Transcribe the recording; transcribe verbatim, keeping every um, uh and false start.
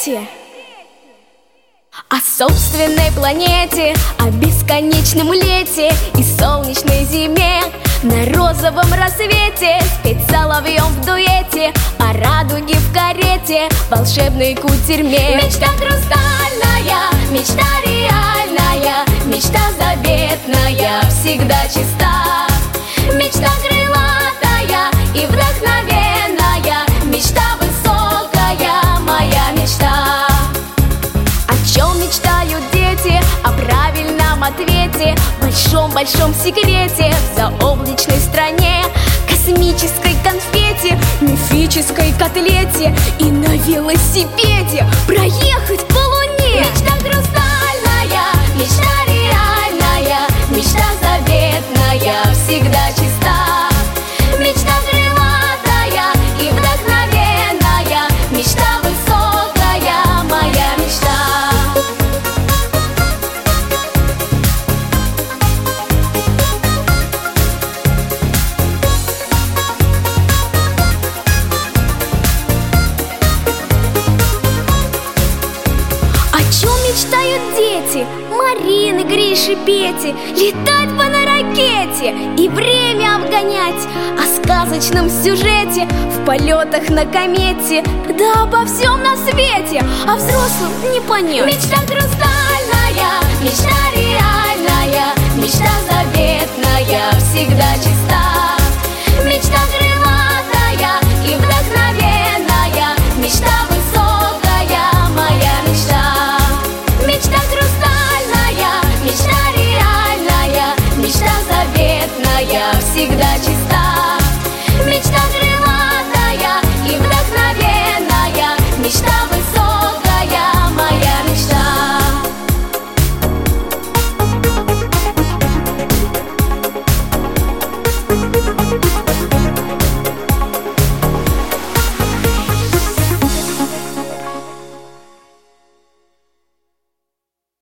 дети. О собственной планете, о бесконечном лете и солнечной зиме, на розовом рассвете спеть соловьем в дуэте, о радуге в карете, волшебной кутерьме. Мечта хрустальная, мечта реальная, мечта заветная, всегда чиста. Мечта крылатая и вдохновенная, мечта высокая, моя мечта. О чем мечтают дети? О правильном ответе, большом-большом секрете, в заоблачной стране, космической конфете, мифической котлете и на велосипеде проехать по луне. Мечта хрустальная, мечта реальная, мечта заветная, всегда чиста. Мечта крылатая и вдохновенная, мечта высокая, моя мечта. Мечтают дети, Марины, Гриши, Пети, летать бы на ракете и время обгонять, о сказочном сюжете, в полетах на комете, да обо всем на свете, а взрослым не понять. Мечта хрустальная, мечта реальная, мечта заветная, всегда чиста. Мечта крылатая и вдохновенная, мечта высокая, моя мечта. Мечта хрустальная, мечта реальная, мечта заветная, всегда чиста.